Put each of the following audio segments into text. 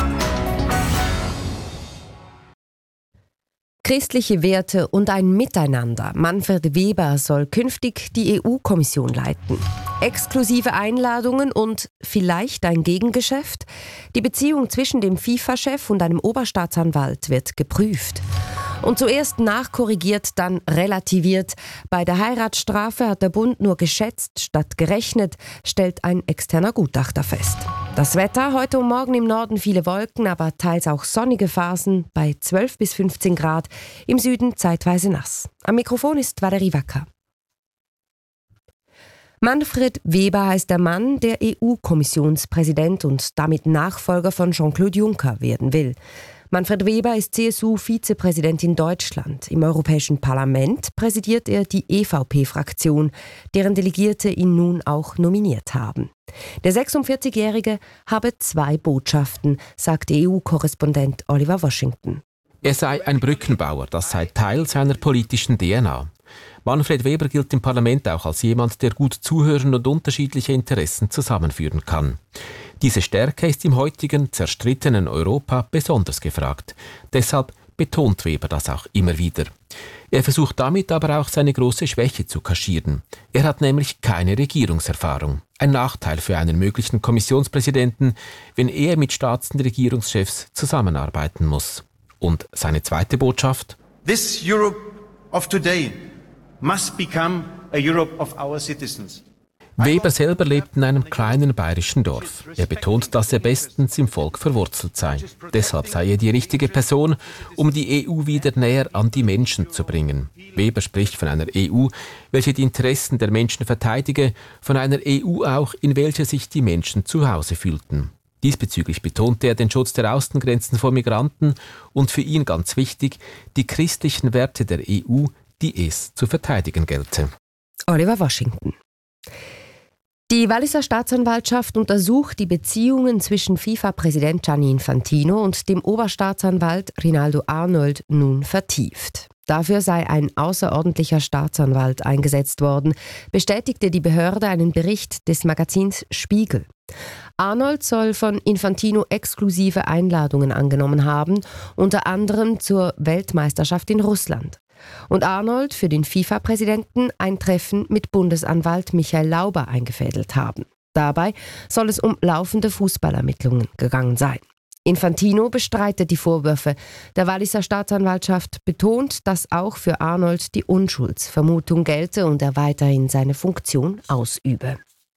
Christliche Werte und ein Miteinander. Manfred Weber soll künftig die EU-Kommission leiten. Exklusive Einladungen und vielleicht ein Gegengeschäft? Die Beziehung zwischen dem FIFA-Chef und einem Oberstaatsanwalt wird geprüft. Und zuerst nachkorrigiert, dann relativiert. Bei der Heiratsstrafe hat der Bund nur geschätzt statt gerechnet, stellt ein externer Gutachter fest. Das Wetter, heute und morgen im Norden viele Wolken, aber teils auch sonnige Phasen bei 12 bis 15 Grad, im Süden zeitweise nass. Am Mikrofon ist Valerie Wacker. Manfred Weber heißt der Mann, der EU-Kommissionspräsident und damit Nachfolger von Jean-Claude Juncker werden will. Manfred Weber ist CSU-Vizepräsident in Deutschland. Im Europäischen Parlament präsidiert er die EVP-Fraktion, deren Delegierte ihn nun auch nominiert haben. Der 46-Jährige habe 2 Botschaften, sagt EU-Korrespondent Oliver Washington. Er sei ein Brückenbauer, das sei Teil seiner politischen DNA. Manfred Weber gilt im Parlament auch als jemand, der gut zuhören und unterschiedliche Interessen zusammenführen kann. Diese Stärke ist im heutigen, zerstrittenen Europa besonders gefragt. Deshalb betont Weber das auch immer wieder. Er versucht damit aber auch seine große Schwäche zu kaschieren. Er hat nämlich keine Regierungserfahrung. Ein Nachteil für einen möglichen Kommissionspräsidenten, wenn er mit Staats- und Regierungschefs zusammenarbeiten muss. Und seine zweite Botschaft? This Europe of today must become a Europe of our citizens. Weber selber lebt in einem kleinen bayerischen Dorf. Er betont, dass er bestens im Volk verwurzelt sei. Deshalb sei er die richtige Person, um die EU wieder näher an die Menschen zu bringen. Weber spricht von einer EU, welche die Interessen der Menschen verteidige, von einer EU auch, in welcher sich die Menschen zu Hause fühlten. Diesbezüglich betonte er den Schutz der Außengrenzen vor Migranten und für ihn ganz wichtig, die christlichen Werte der EU, die es zu verteidigen gelte. Oliver Washington. Die Walliser Staatsanwaltschaft untersucht die Beziehungen zwischen FIFA-Präsident Gianni Infantino und dem Oberstaatsanwalt Rinaldo Arnold nun vertieft. Dafür sei ein außerordentlicher Staatsanwalt eingesetzt worden, bestätigte die Behörde einen Bericht des Magazins Spiegel. Arnold soll von Infantino exklusive Einladungen angenommen haben, unter anderem zur Weltmeisterschaft in Russland. Und Arnold für den FIFA-Präsidenten ein Treffen mit Bundesanwalt Michael Lauber eingefädelt haben. Dabei soll es um laufende Fußballermittlungen gegangen sein. Infantino bestreitet die Vorwürfe. Der Walliser Staatsanwaltschaft betont, dass auch für Arnold die Unschuldsvermutung gelte und er weiterhin seine Funktion ausübe.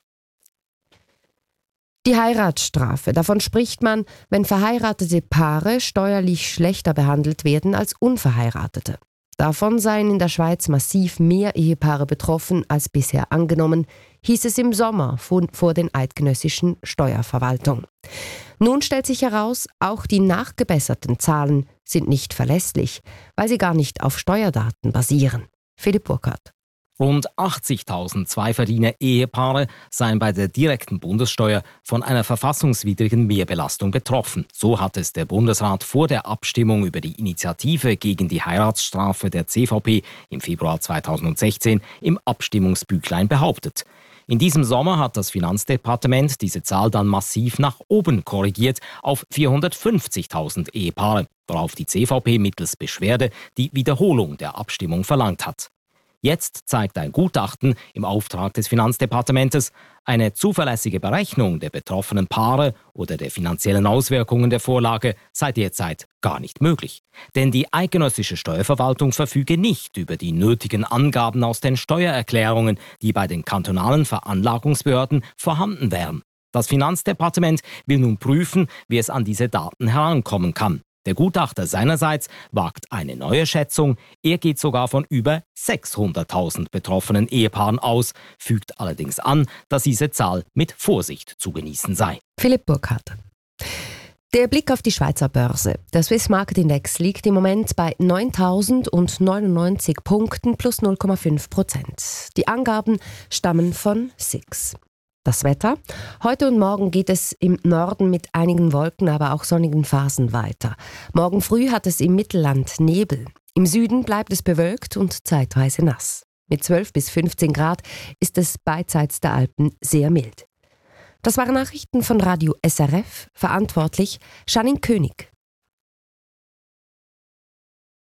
Die Heiratsstrafe. Davon spricht man, wenn verheiratete Paare steuerlich schlechter behandelt werden als unverheiratete. Davon seien in der Schweiz massiv mehr Ehepaare betroffen als bisher angenommen, hieß es im Sommer vor den eidgenössischen Steuerverwaltungen. Nun stellt sich heraus, auch die nachgebesserten Zahlen sind nicht verlässlich, weil sie gar nicht auf Steuerdaten basieren. Philipp Burkhardt. Rund 80.000 Zweiverdiener-Ehepaare seien bei der direkten Bundessteuer von einer verfassungswidrigen Mehrbelastung betroffen. So hat es der Bundesrat vor der Abstimmung über die Initiative gegen die Heiratsstrafe der CVP im Februar 2016 im Abstimmungsbüchlein behauptet. In diesem Sommer hat das Finanzdepartement diese Zahl dann massiv nach oben korrigiert auf 450.000 Ehepaare, worauf die CVP mittels Beschwerde die Wiederholung der Abstimmung verlangt hat. Jetzt zeigt ein Gutachten im Auftrag des Finanzdepartements, eine zuverlässige Berechnung der betroffenen Paare oder der finanziellen Auswirkungen der Vorlage sei derzeit gar nicht möglich. Denn die eidgenössische Steuerverwaltung verfüge nicht über die nötigen Angaben aus den Steuererklärungen, die bei den kantonalen Veranlagungsbehörden vorhanden wären. Das Finanzdepartement will nun prüfen, wie es an diese Daten herankommen kann. Der Gutachter seinerseits wagt eine neue Schätzung. Er geht sogar von über 600.000 betroffenen Ehepaaren aus, fügt allerdings an, dass diese Zahl mit Vorsicht zu genießen sei. Philipp Burkhardt. Der Blick auf die Schweizer Börse. Der Swiss Market Index liegt im Moment bei 9.099 Punkten plus 0,5%. Die Angaben stammen von SIX. Das Wetter. Heute und morgen geht es im Norden mit einigen Wolken, aber auch sonnigen Phasen weiter. Morgen früh hat es im Mittelland Nebel. Im Süden bleibt es bewölkt und zeitweise nass. Mit 12 bis 15 Grad ist es beidseits der Alpen sehr mild. Das waren Nachrichten von Radio SRF, verantwortlich Janine König.